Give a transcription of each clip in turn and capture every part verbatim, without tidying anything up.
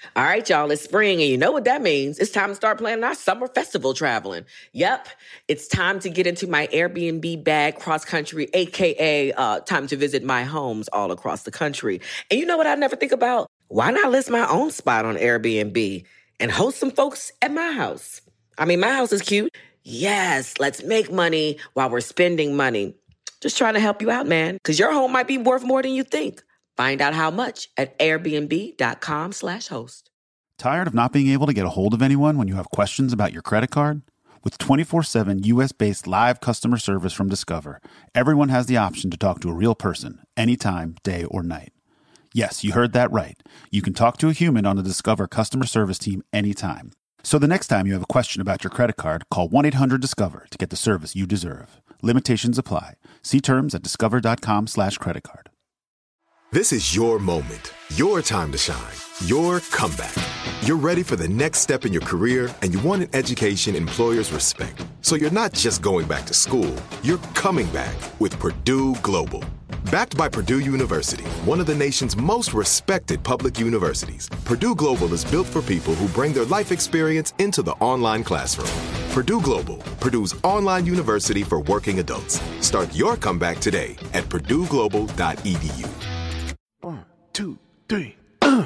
All right, y'all, it's spring, and you know what that means. It's time to start planning our summer festival traveling. Yep, it's time to get into my Airbnb bag cross-country, a k a. Uh, time to visit my homes all across the country. And you know what I never think about? Why not list my own spot on Airbnb and host some folks at my house? I mean, my house is cute. Yes, let's make money while we're spending money. Just trying to help you out, man, because your home might be worth more than you think. Find out how much at airbnb.com slash host. Tired of not being able to get a hold of anyone when you have questions about your credit card? With twenty-four seven U S-based live customer service from Discover, everyone has the option to talk to a real person anytime, day or night. Yes, you heard that right. You can talk to a human on the Discover customer service team anytime. So the next time you have a question about your credit card, call one eight hundred discover to get the service you deserve. Limitations apply. See terms at discover.com slash credit card. This is your moment, your time to shine, your comeback. You're ready for the next step in your career, and you want an education employers respect. So you're not just going back to school, you're coming back with Purdue Global. Backed by Purdue University, one of the nation's most respected public universities, Purdue Global is built for people who bring their life experience into the online classroom. Purdue Global, Purdue's online university for working adults. Start your comeback today at purdue global dot e d u. One, two, three. Uh.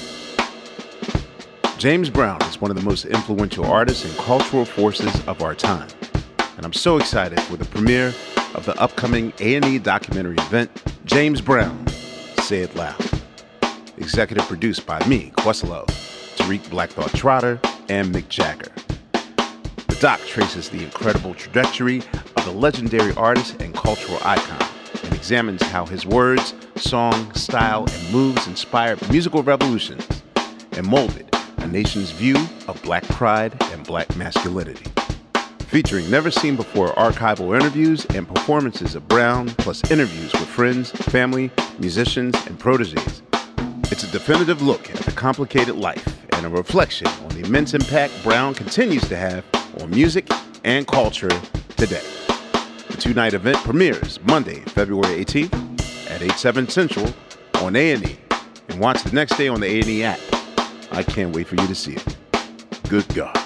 James Brown is one of the most influential artists and cultural forces of our time. And I'm so excited for the premiere of the upcoming A and E documentary event, James Brown, Say It Loud. Executive produced by me, Questlove, Tariq Black Thought Trotter, and Mick Jagger. The doc traces the incredible trajectory of the legendary artist and cultural icon and examines how his words, song, style, and moves inspired musical revolutions and molded a nation's view of Black pride and Black masculinity. Featuring never-seen-before archival interviews and performances of Brown, plus interviews with friends, family, musicians, and protégés. It's a definitive look at the complicated life and a reflection on the immense impact Brown continues to have on music and culture today. The two-night event premieres Monday, February eighteenth at eight, seven Central on A and E, and watch the next day on the A and E app. I can't wait for you to see it. Good God.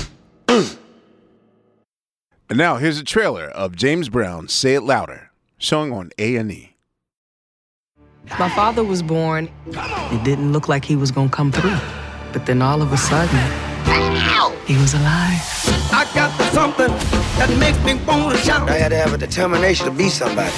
And now here's a trailer of James Brown, Say It Louder, showing on A and E. My father was born. It didn't look like he was going to come through. But then all of a sudden, he was alive. I got something that makes me want to shout. I had to have a determination to be somebody.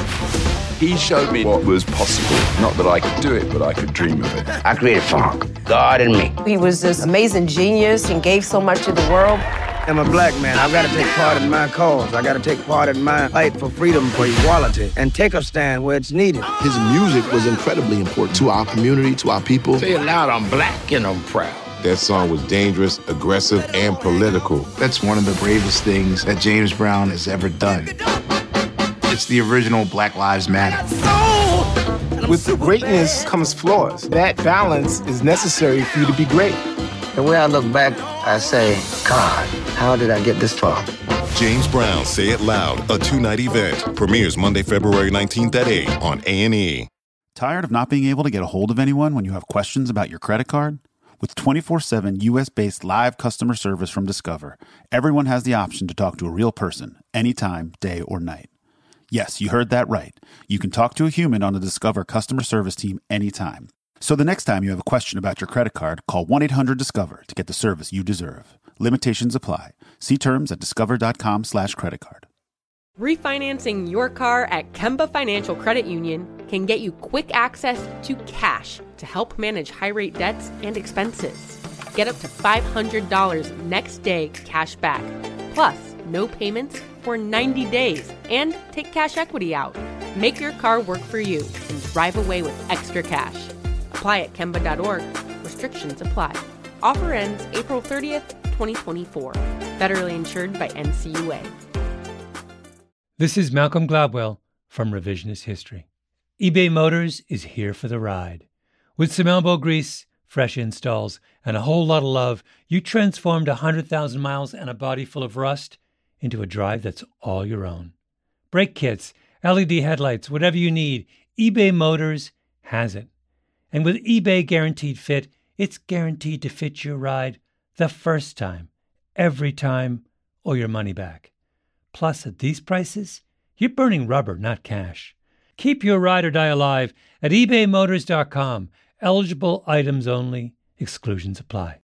He showed me what was possible. Not that I could do it, but I could dream of it. I created funk, God and me. He was this amazing genius and gave so much to the world. I'm a black man. I've got to take part in my cause. I got to take part in my fight for freedom, for equality, and take a stand where it's needed. His music was incredibly important to our community, to our people. Say it loud, I'm black and I'm proud. That song was dangerous, aggressive, and political. That's one of the bravest things that James Brown has ever done. It's the original Black Lives Matter. With greatness comes flaws. That balance is necessary for you to be great. The way I look back, I say, God, how did I get this far? James Brown, Say It Loud, a two-night event. Premieres Monday, February nineteenth at eight on A and E. Tired of not being able to get a hold of anyone when you have questions about your credit card? With twenty-four seven U S-based live customer service from Discover, everyone has the option to talk to a real person anytime, day or night. Yes, you heard that right. You can talk to a human on the Discover customer service team anytime. So the next time you have a question about your credit card, call one eight hundred discover to get the service you deserve. Limitations apply. See terms at discover.com slash credit card. Refinancing your car at Kemba Financial Credit Union can get you quick access to cash to help manage high-rate debts and expenses. Get up to five hundred dollars next day cash back, plus no payments for ninety days, and take cash equity out. Make your car work for you and drive away with extra cash. Apply at Kemba dot org. Restrictions apply. Offer ends April thirtieth, twenty twenty-four. Federally insured by N C U A. This is Malcolm Gladwell from Revisionist History. eBay Motors is here for the ride. With some elbow grease, fresh installs, and a whole lot of love, you transformed one hundred thousand miles and a body full of rust into a drive that's all your own. Brake kits, L E D headlights, whatever you need, eBay Motors has it. And with eBay Guaranteed Fit, it's guaranteed to fit your ride the first time, every time, or your money back. Plus, at these prices, you're burning rubber, not cash. Keep your ride or die alive at ebay motors dot com. Eligible items only. Exclusions apply.